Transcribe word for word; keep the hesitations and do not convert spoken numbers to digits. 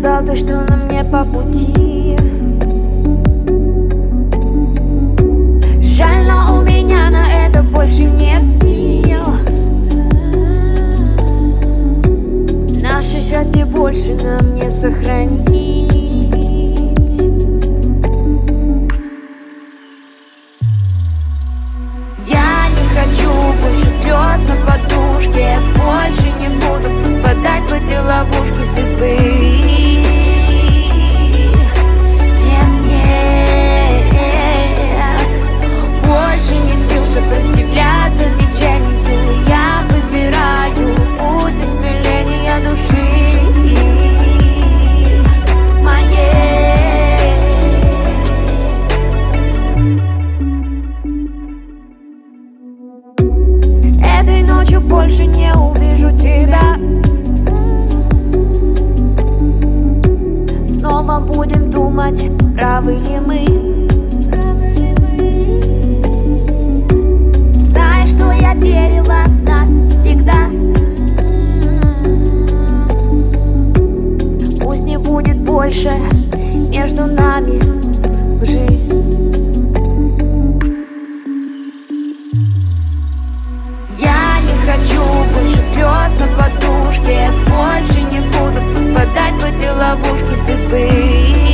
сказал ты, что на мне по пути. Жаль, но у меня на это больше нет сил. Наше счастье больше нам не сохранить. Я не хочу больше слез на подушке. Больше не буду попадать в эти ловушки судьбы. Нет, нет, больше нет сил сопротивляться течению. Я выбираю путь исцеления души моей. Этой ночью больше не увижу тебя. Снова будем думать, правы ли мы. Знаешь, что я верила в нас всегда. Пусть не будет больше между нами лжи. Я не хочу больше слез на подушке. Больше не буду попадать в эти ловушки судьбы.